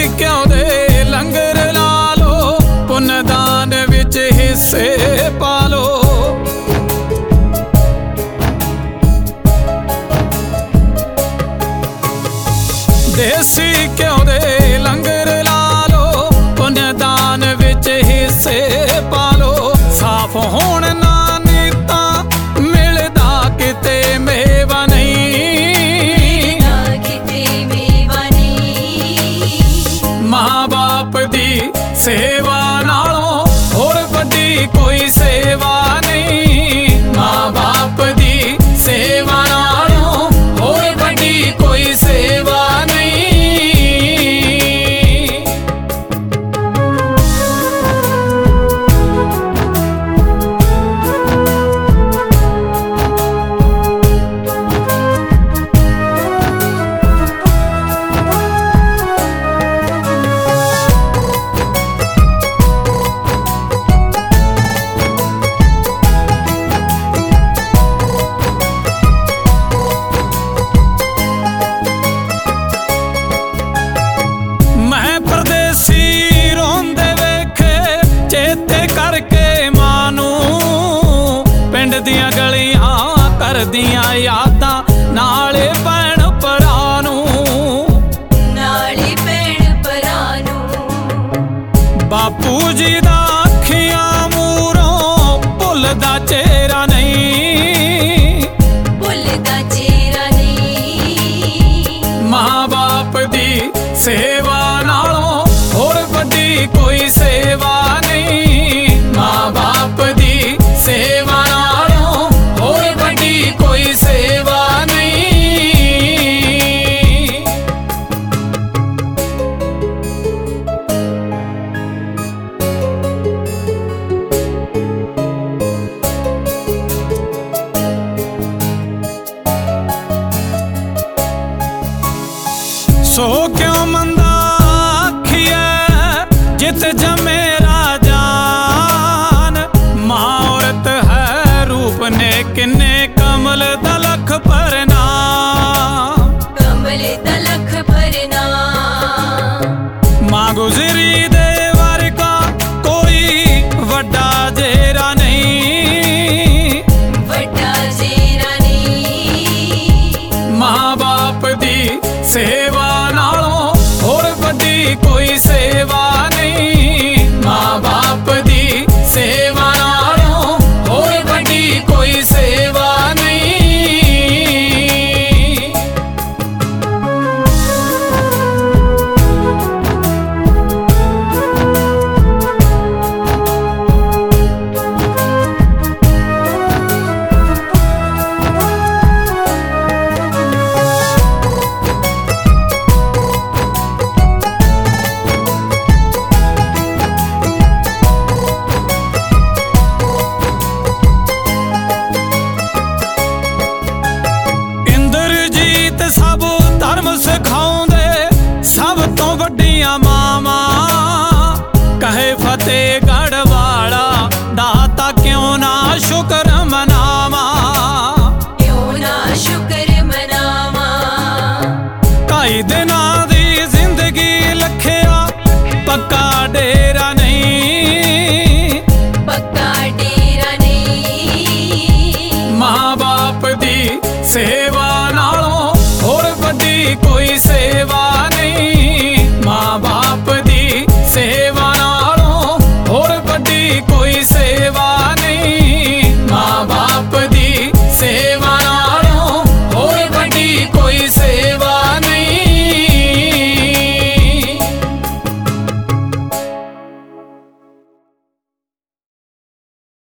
ਘਿਓ ਦੇ ਲੰਗਰ ਲਾ ਲੋ, ਪੁੰਨ ਦਾਨ ਵਿੱਚ ਹਿੱਸੇ ਪਾ ਲੋ। ਦੇਸੀ ਘਿਓ ਦੇ ਲੰਗਰ ਲਾ ਲੋ, ਪੁੰਨ ਦਾਨ ਵਿੱਚ ਹਿੱਸੇ ਪਾ ਲੋ। ਸਾਫ਼ ਹੋਣ ਨਾ ਨੀਤਾਂ ਮਿਲਦਾ ਕਿਤੇ ਮੇਵਾ ਨਹੀਂ, ਮਾਂ ਬਾਪ ਦੀ ਸੇਵਾ ਨਾਲੋਂ ਹੋਰ ਵੱਡੀ ਕੋਈ ਸੇਵਾ ਨਹੀਂ। ਮਾਂ ਬਾਪ ਦੀ ਸੇਵਾ ਨਾਲੋਂ ਹੋਰ ਵੱਡੀ ਕੋਈ ਸੇਵਾ ਨਹੀਂ। ਕਰਕੇ ਮਾਂ ਨੂੰ ਪਿੰਡ ਦੀਆਂ ਗਲੀਆਂ ਕਰਦੀਆਂ ਯਾਦਾਂ, ਨਾਲੇ ਭੈਣ ਭਰਾ ਨੂੰ, ਨਾਲੇ ਭੈਣ ਭਰਾ ਨੂੰ। ਬਾਪੂ ਜੀ ਦਾ ਅੱਖੀਆਂ ਮੂਹਰੋਂ ਭੁੱਲਦਾ ਚਿਹਰਾ ਨਹੀਂ, ਭੁੱਲਦਾ ਚਿਹਰਾ ਨਹੀਂ। ਮਾਂ ਬਾਪ ਦੀ ਸੇਵਾ ਨਾਲੋਂ ਹੋਰ ਵੱਡੀ ਕੋਈ ਸੇਵਾ ਨਹੀਂ। ਮਾਂ ਬਾਪ ਦੀ ਸੇਵਾ ਨਾਲੋਂ ਹੋਰ ਵੱਡੀ ਕੋਈ ਸੇਵਾ ਨਹੀਂ। ਸੋ ਕਿਉਂ ਮੰਦਾ ਆਖੀਐ ਜਿਤ ਜਮੇ ਨੇ ਕਿੰਨੇ ਕਮਲ ਦਾ ਲੱਖ ਭਰਨਾ, ਕਮਲ ਦਾ ਲੱਖ ਭਰਨਾ। ਮਾਂ ਗੁਜ਼ਰੀ ਦੇ ਵਰਗਾ ਕੋਈ ਵੱਡਾ ਜੇਰਾ ਨਹੀਂ, ਵੱਡਾ ਜੇਰਾ ਨਹੀਂ। ਮਾਂ ਬਾਪ ਦੀ ਸੇਵਾ ਨਾਲੋਂ ਹੋਰ ਵੱਡੀ ਕੋਈ ਸੇਵਾ ਨਹੀਂ। ਮਾਂ ਬਾਪ ਦੀ ਸੇਵਾ ਨਾਲੋਂ ਹੋਰ ਵੱਡੀ ਕੋਈ ਸੇਵਾ ਨਹੀਂ। ਸਭ ਧਰਮ ਸਿਖਾਉਂਦੇ ਸਭ ਤੋਂ ਵੱਡੀਆਂ ਮਾਵਾਂ, ਕਹੇ ਫਤਿਹਗੜ੍ਹ ਵਾਲਾ ਦਾਤਾ ਕਿਉਂ ਨਾ ਸ਼ੁਕਰ ਮਨਾਵਾਂ, ਕਿਉਂ ਨਾ ਸ਼ੁਕਰ ਮਨਾਵਾਂ। ਢਾਈ ਦਿਨਾਂ ਦੀ ਜ਼ਿੰਦਗੀ ਲਖਿਆ ਪੱਕਾ ਡੇਰਾ ਨਹੀਂ, ਪੱਕਾ ਡੇਰਾ ਨਹੀਂ। ਮਾਂ ਬਾਪ ਦੀ ਸੇਵਾ ਨਾਲੋਂ ਹੋਰ ਵੱਡੀ ਕੋਈ ਸੇਵਾ ਨਹੀਂ। ਮਾਂ ਬਾਪ ਦੀ ਸੇਵਾ ਨਾਲੋਂ ਹੋਰ ਵੱਡੀ ਕੋਈ ਸੇਵਾ ਨਹੀਂ। ਮਾਂ ਬਾਪ ਦੀ